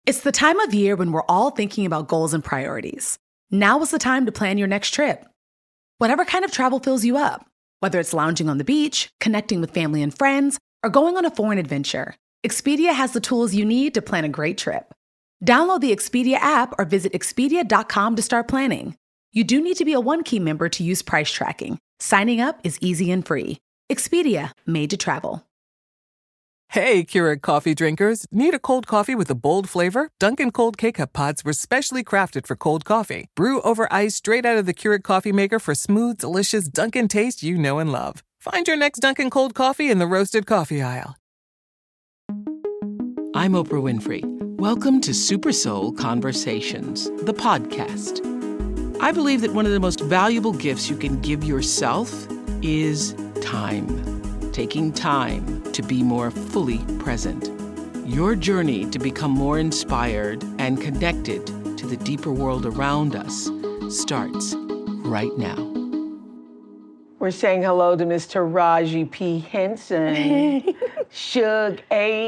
It's the time of year when we're all thinking about goals and priorities. Now is the time to plan your next trip. Whatever kind of travel fills you up, whether it's lounging on the beach, connecting with family and friends, or going on a foreign adventure, Expedia has the tools you need to plan a great trip. Download the Expedia app or visit Expedia.com to start planning. You do need to be a One-Key member to use price tracking. Signing up is easy and free. Expedia, made to travel. Hey, Keurig coffee drinkers. Need a cold coffee with a bold flavor? Dunkin' Cold K-Cup pods were specially crafted for cold coffee. Brew over ice straight out of the Keurig coffee maker for smooth, delicious Dunkin' taste you know and love. Find your next Dunkin' Cold coffee in the roasted coffee aisle. I'm Oprah Winfrey. Welcome to Super Soul Conversations, the podcast. I believe that one of the most valuable gifts you can give yourself is time. Taking time to be more fully present. Your journey to become more inspired and connected to the deeper world around us starts right now. We're saying hello to Miss Taraji P. Henson, Shug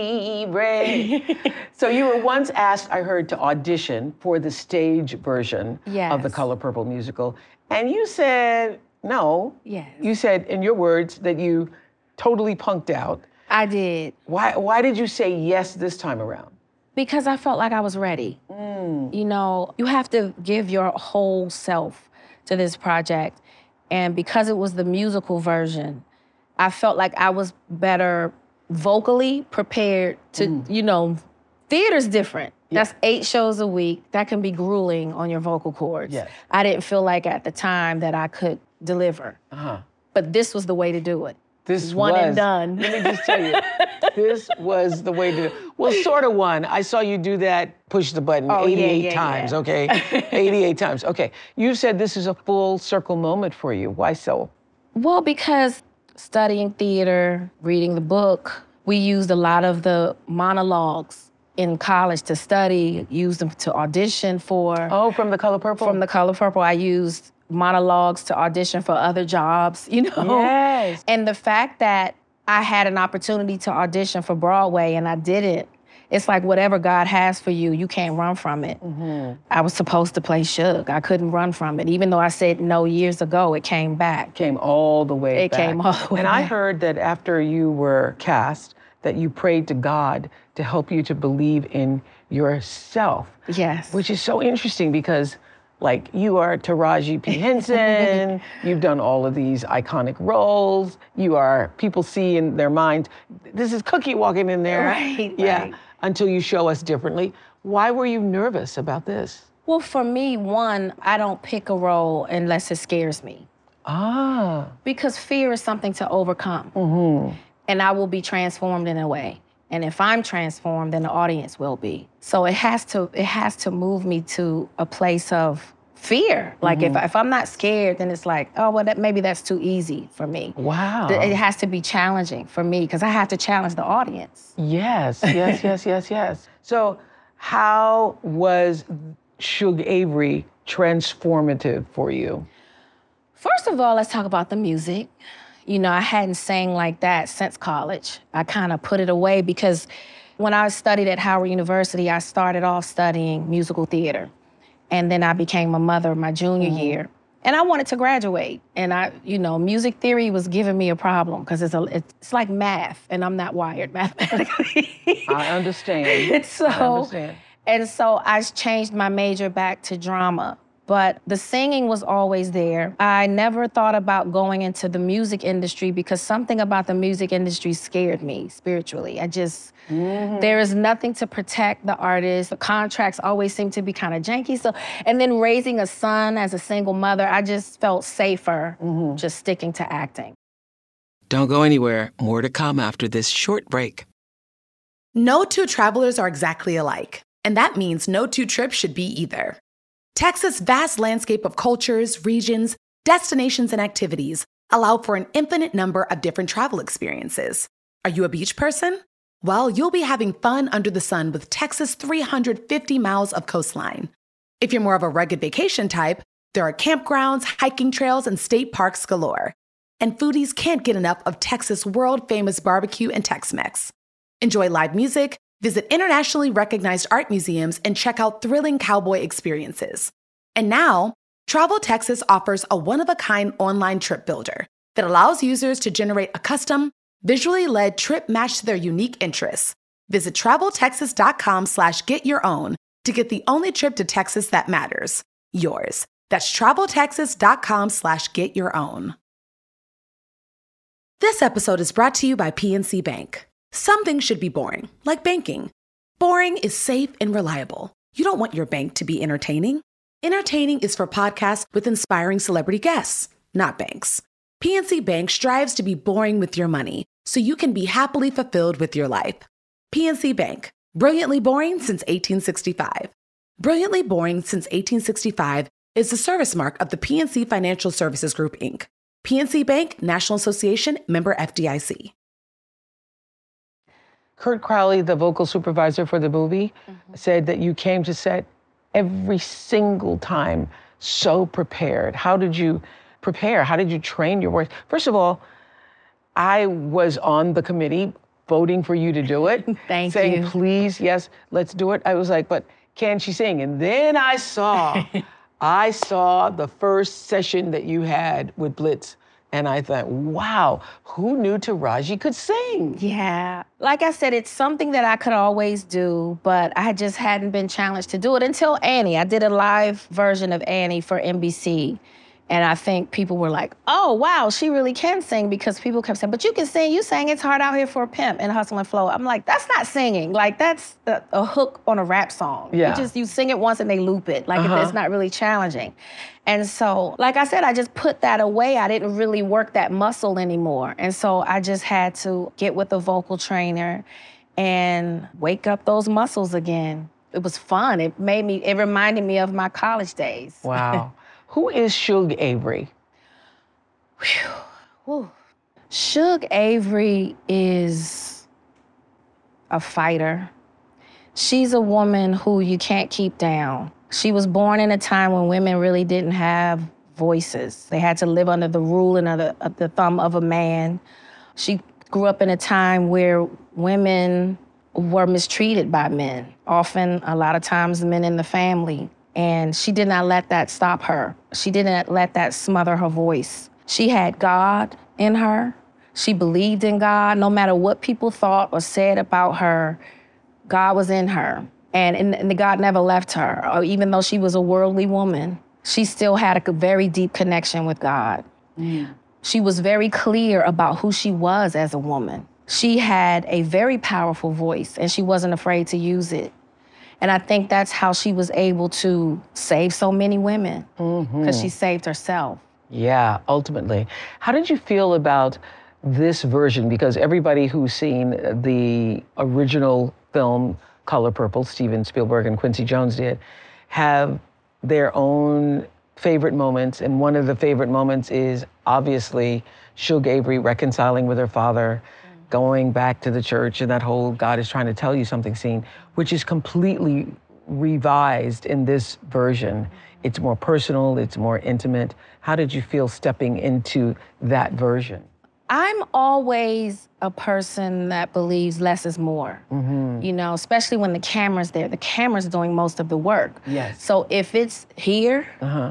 Avery. So you were once asked, I heard, to audition for the stage version of the Color Purple musical, and you said no. Yes. You said, in your words, that you totally punked out. I did. Why did you say yes this time around? Because I felt like I was ready. You know, you have to give your whole self to this project. And because it was the musical version, I felt like I was better vocally prepared to, you know, theater's different. Yeah. That's 8 shows a week. That can be grueling on your vocal cords. Yes. I didn't feel like at the time that I could deliver. But this was the way to do it. This one was, and done. Let me just tell you, this was the way to do it. Well, sort of one. I saw you do that, push the button 88 times, okay? 88 times, okay. You said this is a full circle moment for you. Why so? Well, because studying theater, reading the book, we used a lot of the monologues in college to study, used them to audition for. Oh, from The Color Purple? From The Color Purple, I used monologues to audition for other jobs, you know? Yes. And the fact that I had an opportunity to audition for Broadway and I didn't, it's like whatever God has for you, you can't run from it. I was supposed to play Shug. I couldn't run from it. Even though I said no years ago, it came back. Came all the way back. It came all the way back. And I heard that after you were cast, that you prayed to God to help you to believe in yourself. Yes. Which is so interesting because, like, you are Taraji P. Henson, you've done all of these iconic roles, people see in their minds, this is Cookie walking in there. Right, yeah, right. Until you show us differently. Why were you nervous about this? Well, for me, one, I don't pick a role unless it scares me. Because fear is something to overcome. And I will be transformed in a way. And if I'm transformed, then the audience will be. So it has to move me to a place of fear. Like if I'm not scared, then it's like, oh, well, maybe that's too easy for me. Wow. It has to be challenging for me because I have to challenge the audience. Yes. So how was Shug Avery transformative for you? First of all, let's talk about the music. You know, I hadn't sang like that since college. I kind of put it away because when I studied at Howard University, I started off studying musical theater. And then I became a mother my junior year. And I wanted to graduate. And music theory was giving me a problem because it's like math, and I'm not wired mathematically. I understand. I understand. And so I changed my major back to drama. But the singing was always there. I never thought about going into the music industry because something about the music industry scared me spiritually. There is nothing to protect the artist. The contracts always seem to be kind of janky. And then raising a son as a single mother, I just felt safer just sticking to acting. Don't go anywhere. More to come after this short break. No two travelers are exactly alike, and that means no two trips should be either. Texas' vast landscape of cultures, regions, destinations, and activities allow for an infinite number of different travel experiences. Are you a beach person? Well, you'll be having fun under the sun with Texas' 350 miles of coastline. If you're more of a rugged vacation type, there are campgrounds, hiking trails, and state parks galore. And foodies can't get enough of Texas' world-famous barbecue and Tex-Mex. Enjoy live music, Visit internationally recognized art museums and check out thrilling cowboy experiences. And now, Travel Texas offers a one-of-a-kind online trip builder that allows users to generate a custom, visually led trip matched to their unique interests. Visit traveltexas.com/getyourown to get the only trip to Texas that matters, yours. That's traveltexas.com/getyourown. This episode is brought to you by PNC Bank. Some things should be boring, like banking. Boring is safe and reliable. You don't want your bank to be entertaining. Entertaining is for podcasts with inspiring celebrity guests, not banks. PNC Bank strives to be boring with your money so you can be happily fulfilled with your life. PNC Bank, brilliantly boring since 1865. Brilliantly boring since 1865 is the service mark of the PNC Financial Services Group, Inc. PNC Bank, National Association, member FDIC. Kurt Crowley, the vocal supervisor for the movie, said that you came to set every single time so prepared. How did you prepare? How did you train your voice? First of all, I was on the committee voting for you to do it. Thank saying, you. Please, yes, let's do it. I was like, but can she sing? And then I saw the first session that you had with Blitz. And I thought, wow, who knew Taraji could sing? Yeah. Like I said, it's something that I could always do, but I just hadn't been challenged to do it until Annie. I did a live version of Annie for NBC. And I think people were like, oh, wow, she really can sing, because people kept saying, but you can sing, you sang It's Hard Out Here for a Pimp and Hustle and Flow. I'm like, that's not singing. Like, that's a hook on a rap song. Yeah. You sing it once and they loop it. Like, it's not really challenging. And so, like I said, I just put that away. I didn't really work that muscle anymore. And so I just had to get with a vocal trainer and wake up those muscles again. It was fun. It reminded me of my college days. Wow. Who is Shug Avery? Shug Avery is a fighter. She's a woman who you can't keep down. She was born in a time when women really didn't have voices. They had to live under the rule and the thumb of a man. She grew up in a time where women were mistreated by men, often, a lot of times, men in the family. And she did not let that stop her. She didn't let that smother her voice. She had God in her. She believed in God. No matter what people thought or said about her, God was in her. And God never left her. Or even though she was a worldly woman, she still had a very deep connection with God. Mm. She was very clear about who she was as a woman. She had a very powerful voice, and she wasn't afraid to use it. And I think that's how she was able to save so many women, because she saved herself. Yeah, ultimately. How did you feel about this version? Because everybody who's seen the original film, Color Purple, Steven Spielberg and Quincy Jones did, have their own favorite moments. And one of the favorite moments is obviously Shug Avery reconciling with her father, going back to the church, and that whole God is trying to tell you something scene, which is completely revised in this version. It's more personal, it's more intimate. How did you feel stepping into that version? I'm always a person that believes less is more, you know, especially when the camera's there. The camera's doing most of the work. Yes. So if it's here,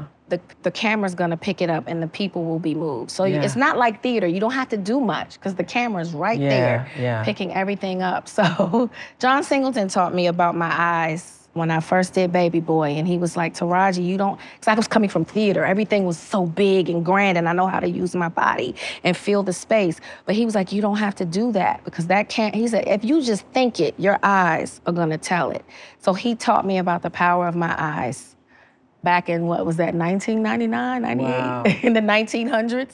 the camera's gonna pick it up and the people will be moved. So it's not like theater. You don't have to do much because the camera's right there picking everything up. So John Singleton taught me about my eyes when I first did Baby Boy, and he was like, Taraji, you don't, because I was coming from theater. Everything was so big and grand, and I know how to use my body and feel the space. But he was like, you don't have to do that, because that can't, he said, if you just think it, your eyes are gonna tell it. So he taught me about the power of my eyes back in, what was that, 1999, 98? Wow. In the 1900s?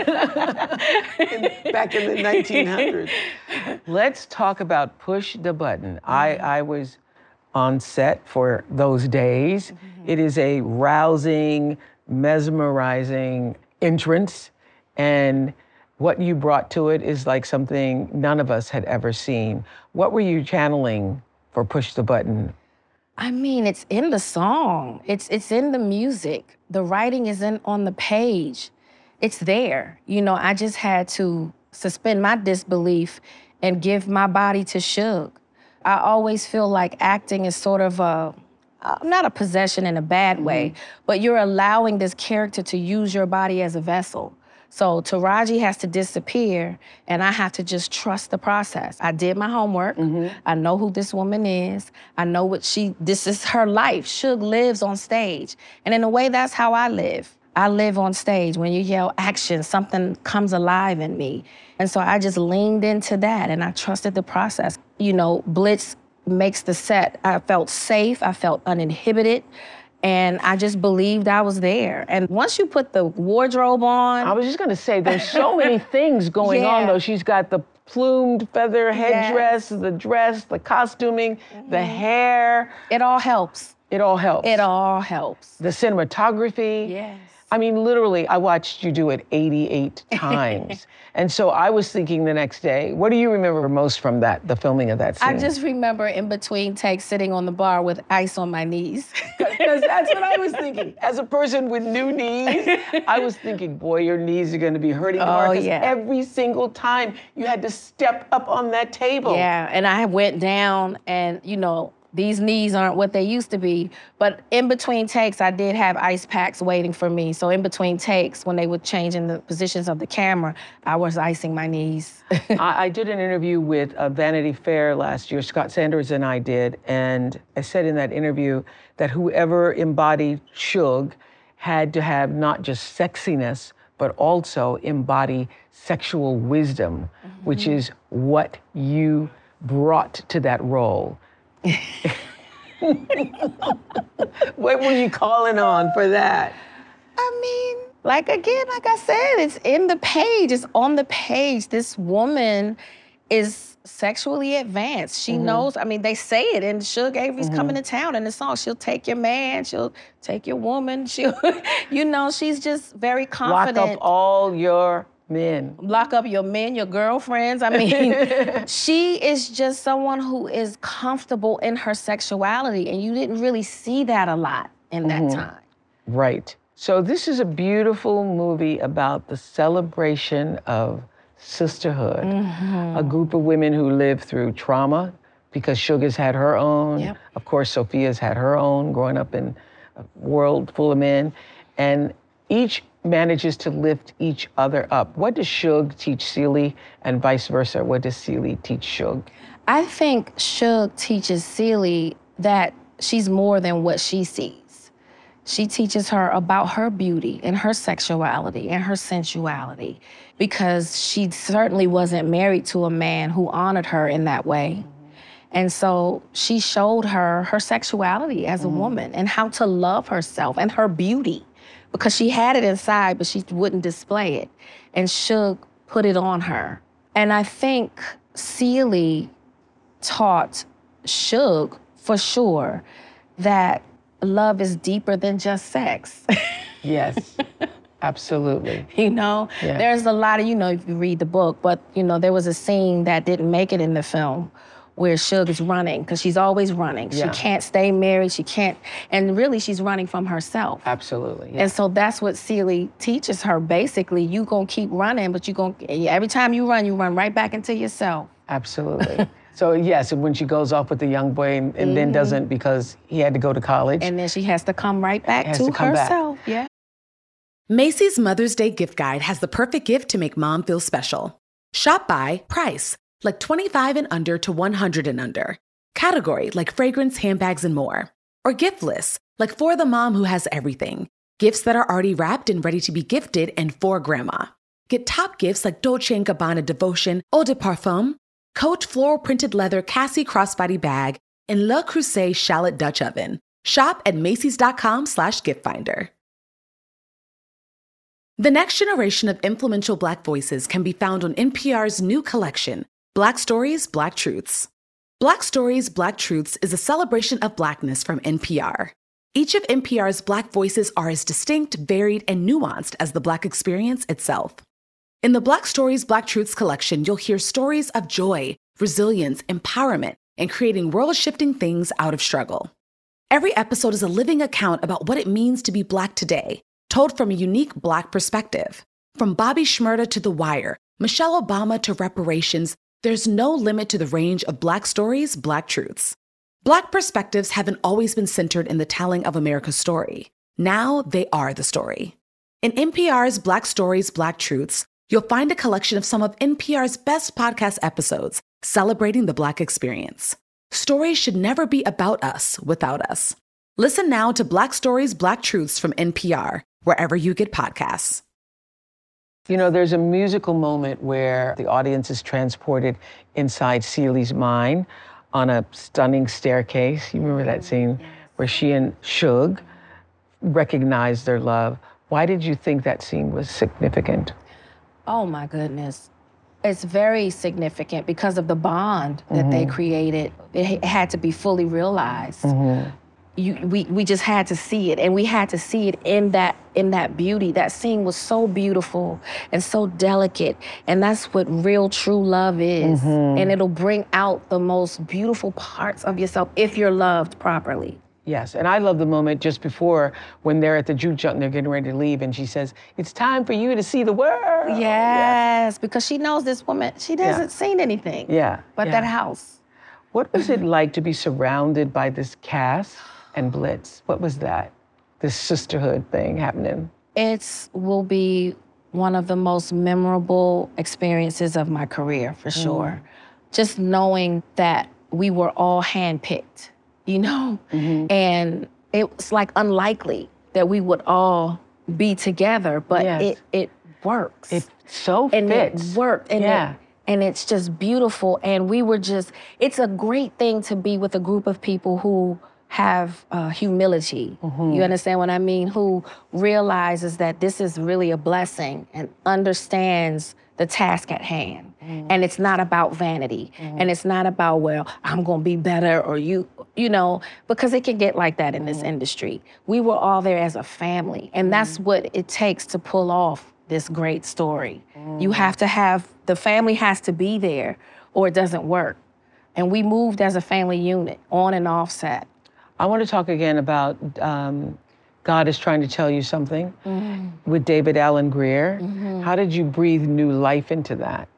Back in the 1900s. Let's talk about Push the Button. I was on set for those days. It is a rousing, mesmerizing entrance, and what you brought to it is like something none of us had ever seen. What were you channeling for Push the Button? I mean, it's in the song. It's in the music. The writing is on the page. It's there. You know, I just had to suspend my disbelief and give my body to Shug. I always feel like acting is sort of not a possession in a bad way, but you're allowing this character to use your body as a vessel. So Taraji has to disappear, and I have to just trust the process. I did my homework. I know who this woman is. I know this is her life. Suge lives on stage. And in a way, that's how I live. I live on stage. When you yell action, something comes alive in me. And so I just leaned into that, and I trusted the process. You know, Blitz makes the set. I felt safe. I felt uninhibited. And I just believed I was there. And once you put the wardrobe on... I was just going to say, there's so many things going on, though. She's got the plumed feather headdress, the dress, the costuming, the hair. It all helps. It all helps. It all helps. The cinematography. Yes. I mean, literally, I watched you do it 88 times. And so I was thinking the next day, what do you remember most from the filming of that scene? I just remember in between takes sitting on the bar with ice on my knees. Because that's what I was thinking. As a person with new knees, I was thinking, boy, your knees are going to be hurting tomorrow. Because every single time you had to step up on that table. Yeah, and I went down and, you know, these knees aren't what they used to be. But in between takes, I did have ice packs waiting for me. So in between takes, when they were changing the positions of the camera, I was icing my knees. I did an interview with Vanity Fair last year, Scott Sanders and I did, and I said in that interview that whoever embodied Suge had to have not just sexiness, but also embody sexual wisdom, which is what you brought to that role. What were you calling on for that? I mean, like I said, it's in the page, it's on the page. This woman is sexually advanced. She knows, I mean, they say it, and Suge Avery's coming to town in the song. She'll take your man, she'll take your woman, she'll, you know, she's just very confident. Lock up all your men. Lock up your men, your girlfriends. I mean, she is just someone who is comfortable in her sexuality, and you didn't really see that a lot in that time. Right. So this is a beautiful movie about the celebration of sisterhood. A group of women who live through trauma, because Sugar's had her own. Of course, Sophia's had her own, growing up in a world full of men. And each manages to lift each other up. What does Suge teach Celie, and vice versa? What does Celie teach Suge? I think Suge teaches Celie that she's more than what she sees. She teaches her about her beauty and her sexuality and her sensuality, because she certainly wasn't married to a man who honored her in that way. And so she showed her her sexuality as a woman and how to love herself and her beauty, because she had it inside, but she wouldn't display it. And Suge put it on her. And I think Celie taught Suge, for sure, that love is deeper than just sex. Yes, absolutely. You know, there's a lot of, you know, if you read the book, but, you know, there was a scene that didn't make it in the film where Suge is running, because she's always running. She can't stay married, she can't, and really she's running from herself. Absolutely, And so that's what Celie teaches her, basically. You gonna keep running, but every time you run right back into yourself. Absolutely. So yes, when she goes off with the young boy and then doesn't because he had to go to college. And then she has to come right back to herself, Macy's Mother's Day gift guide has the perfect gift to make mom feel special. Shop by price, like 25 and under to 100 and under. Category, like fragrance, handbags, and more. Or gift lists, like for the mom who has everything. Gifts that are already wrapped and ready to be gifted, and for grandma. Get top gifts like Dolce & Gabbana Devotion, Eau de Parfum, Coach floral printed leather Cassie crossbody bag, and Le Creuset shallot Dutch oven. Shop at Macys.com/giftfinder. The next generation of influential Black voices can be found on NPR's new collection, Black Stories, Black Truths. Black Stories, Black Truths is a celebration of Blackness from NPR. Each of NPR's Black voices are as distinct, varied, and nuanced as the Black experience itself. In the Black Stories, Black Truths collection, you'll hear stories of joy, resilience, empowerment, and creating world-shifting things out of struggle. Every episode is a living account about what it means to be Black today, told from a unique Black perspective. From Bobby Shmurda to The Wire, Michelle Obama to reparations, There's no limit to the range of Black stories, Black truths. Black perspectives haven't always been centered in the telling of America's story. Now they are the story. In NPR's Black Stories, Black Truths, you'll find a collection of some of NPR's best podcast episodes celebrating the Black experience. Stories should never be about us without us. Listen now to Black Stories, Black Truths from NPR, wherever you get podcasts. You know, there's a musical moment where the audience is transported inside Cealie's mind on a stunning staircase. You remember that scene where she and Suge recognized their love. Why did you think that scene was significant? Oh my goodness. It's very significant because of the bond that they created. It had to be fully realized. We just had to see it, and we had to see it in that beauty. That scene was so beautiful and so delicate, and that's what real true love is. And it'll bring out the most beautiful parts of yourself if you're loved properly. Yes, and I love the moment just before when they're at the juke joint and they're getting ready to leave, and she says, "It's time for you to see the world." Yes, because she knows this woman, she hasn't seen anything but that house. What was it like to be surrounded by this cast and Blitz? What was that? This sisterhood thing happening? It will be one of the most memorable experiences of my career, for sure. Just knowing that we were all handpicked, you know? And it was like unlikely that we would all be together, but it works. It so and fits. It worked. And and it's just beautiful. And we were just, it's a great thing to be with a group of people who have humility. You understand what I mean? Who realizes that this is really a blessing and understands the task at hand. And it's not about vanity. And it's not about, well, I'm gonna be better or you know, because it can get like that in this industry. We were all there as a family. And that's what it takes to pull off this great story. You have to have, the family has to be there or it doesn't work. And we moved as a family unit on and off set. I want to talk again about God is Trying to Tell You Something with David Alan Grier. How did you breathe new life into that?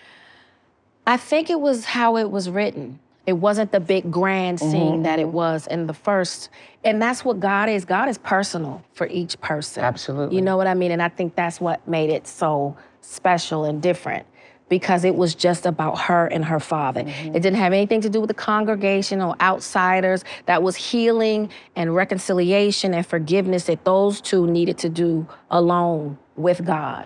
I think it was how it was written. It wasn't the big grand scene that it was in the first. And that's what God is. God is personal for each person. Absolutely. You know what I mean? And I think that's what made it so special and different, because it was just about her and her father. It didn't have anything to do with the congregation or outsiders. That was healing and reconciliation and forgiveness that those two needed to do alone with God.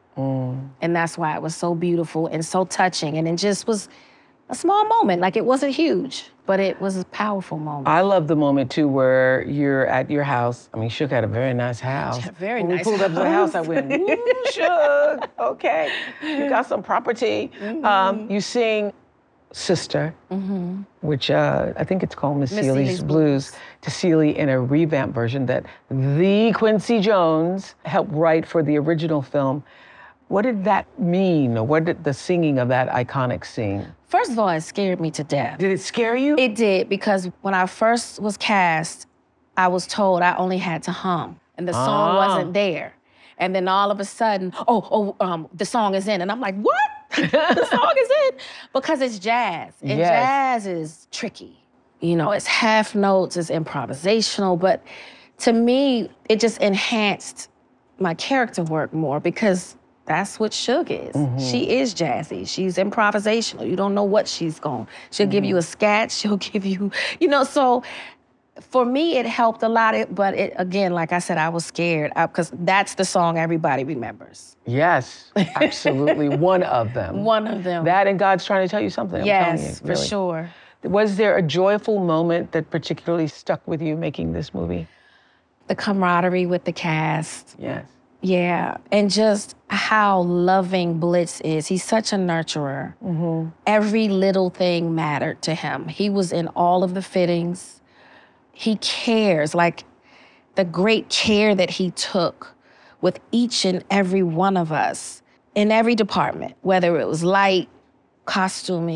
And that's why it was so beautiful and so touching. And it just was a small moment. Like, it wasn't huge, but it was a powerful moment. I love the moment, too, where you're at your house. I mean, Suge had a very nice house. Very when nice we pulled up to the house, I went, "Ooh, Suge, okay. You got some property." You sing Sister, which I think it's called Miss Cealie's Blues, to Cealie in a revamped version that the Quincy Jones helped write for the original film. What did that mean? Or what did the singing of that iconic scene? First of all, it scared me to death. Did it scare you? It did, because when I first was cast, I was told I only had to hum, and the song wasn't there. And then all of a sudden, the song is in. And I'm like, what? The song is in? Because it's jazz, and jazz is tricky. You know, it's half notes, it's improvisational, but to me, it just enhanced my character work more, because that's what Suge is. She is jazzy. She's improvisational. You don't know what she's going. She'll give you a scat. She'll give you, you know, so for me, it helped a lot. But it, again, like I said, I was scared because that's the song everybody remembers. Yes, absolutely. One of them. One of them. That and God's Trying to Tell You Something. Yes, really. for sure. Was there a joyful moment that particularly stuck with you making this movie? The camaraderie with the cast. Yes. Yeah, and just how loving Blitz is. He's such a nurturer. Every little thing mattered to him. He was in all of the fittings. He cares, like the great care that he took with each and every one of us in every department, whether it was light, costuming,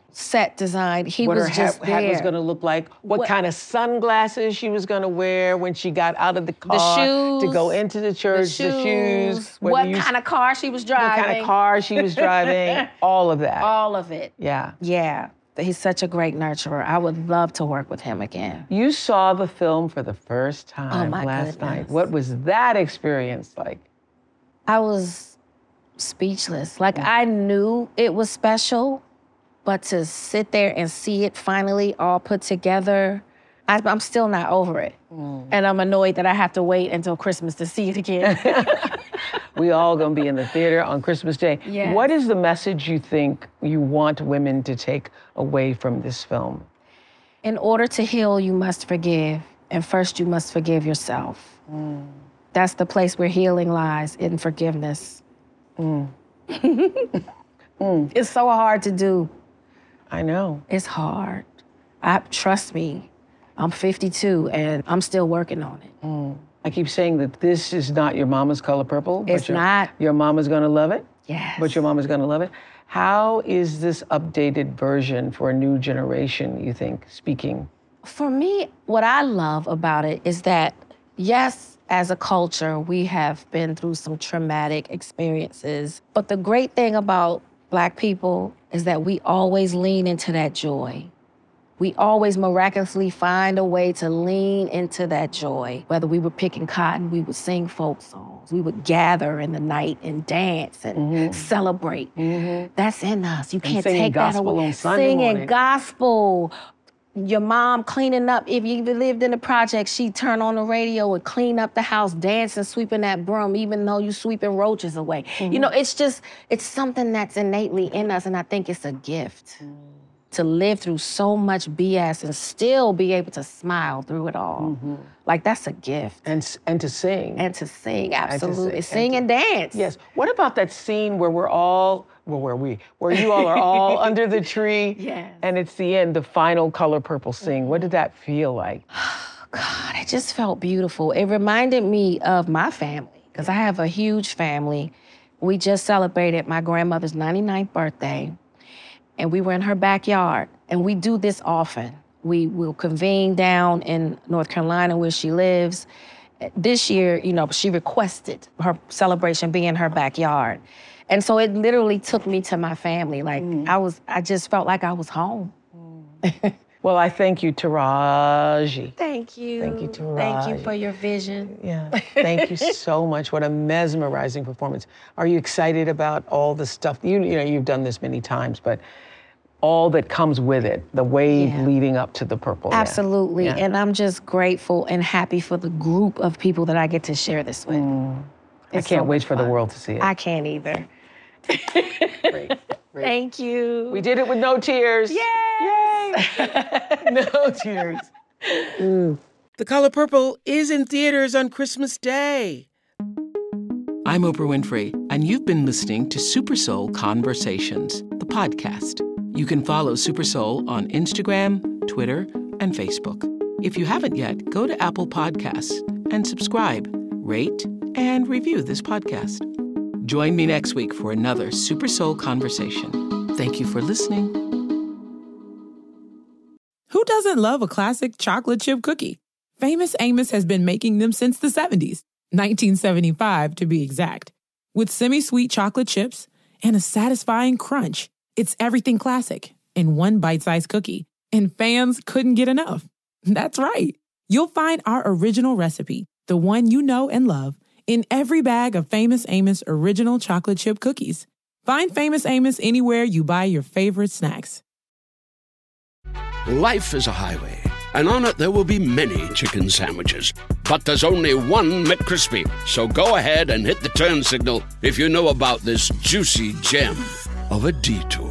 set design. He what was her just hat there. was going to look like, what kind of sunglasses she was going to wear when she got out of the car shoes, to go into the church, the shoes, what kind of car she was driving. What kind of car she was driving, all of that. All of it. Yeah. Yeah. He's such a great nurturer. I would love to work with him again. You saw the film for the first time last night. What was that experience like? I was speechless. Like, I knew it was special, but to sit there and see it finally all put together, I'm still not over it. And I'm annoyed that I have to wait until Christmas to see it again. We all gonna be in the theater on Christmas Day. Yes. What is the message you think you want women to take away from this film? In order to heal, you must forgive. And first, you must forgive yourself. That's the place where healing lies, in forgiveness. It's so hard to do. I know. It's hard. Trust me, I'm 52 and I'm still working on it. I keep saying that this is not your mama's Color Purple. It's not. Your mama's gonna love it. Yes. But your mama's gonna love it. How is this updated version for a new generation, you think, speaking? For me, what I love about it is that, yes, as a culture, we have been through some traumatic experiences. But the great thing about Black people is that we always lean into that joy. We always miraculously find a way to lean into that joy. Whether we were picking cotton, we would sing folk songs. We would gather in the night and dance and celebrate. That's in us. You can't take that away. On Sunday morning. Gospel. Your mom cleaning up. If you lived in the project, she'd turn on the radio and clean up the house, dancing, sweeping that broom, even though you sweeping roaches away. You know, it's something that's innately in us, and I think it's a gift. To live through so much BS and still be able to smile through it all. Like, that's a gift. And to sing. And to sing, absolutely. Sing and dance. Yes. What about that scene where you all are all under the tree? Yes. And it's the end, the final Color Purple sing. What did that feel like? God, it just felt beautiful. It reminded me of my family, because I have a huge family. We just celebrated my grandmother's 99th birthday. And we were in her backyard. And we do this often. We will convene down in North Carolina where she lives. This year, you know, she requested her celebration be in her backyard. And so it literally took me to my family. Like, I just felt like I was home. Well, I thank you, Taraji. Thank you. Thank you, Taraji. Thank you for your vision. Yeah, thank you so much. What a mesmerizing performance. Are you excited about all the stuff? You know, you've done this many times, but all that comes with it, the wave leading up to the purple. Absolutely. Yeah. And I'm just grateful and happy for the group of people that I get to share this with. I can't wait for the world to see it. I can't either. Great. Thank you. We did it with no tears. Yay! No tears. The Color Purple is in theaters on Christmas Day. I'm Oprah Winfrey, and you've been listening to Super Soul Conversations, the podcast. You can follow Super Soul on Instagram, Twitter, and Facebook. If you haven't yet, go to Apple Podcasts and subscribe, rate, and review this podcast. Join me next week for another Super Soul Conversation. Thank you for listening. Who doesn't love a classic chocolate chip cookie? Famous Amos has been making them since the 70s, 1975 to be exact. With semi-sweet chocolate chips and a satisfying crunch, it's everything classic in one bite-sized cookie, and fans couldn't get enough. That's right. You'll find our original recipe, the one you know and love, in every bag of Famous Amos original chocolate chip cookies. Find Famous Amos anywhere you buy your favorite snacks. Life is a highway, and on it there will be many chicken sandwiches. But there's only one McCrispy. So go ahead and hit the turn signal if you know about this juicy gem of a detour.